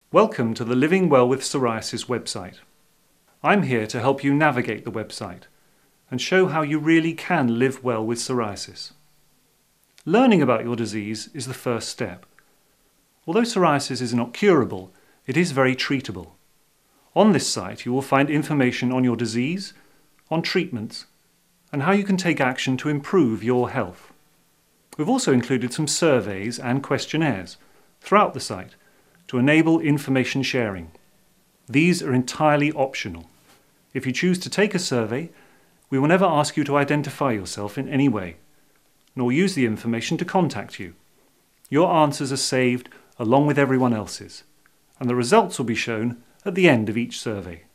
Welcome to the Living Well with Psoriasis website. I'm here to help you navigate the website and show how you really can live well with psoriasis. Learning about your disease is the first step. Although psoriasis is not curable, it is very treatable. On this site you will find information on your disease, on treatments, and how you can take action to improve your health. We've also included some surveys and questionnaires throughout the site to enable information sharing. These are entirely optional. If you choose to take a survey, we will never ask you to identify yourself in any way, nor use the information to contact you. Your answers are saved along with everyone else's, and the results will be shown at the end of each survey.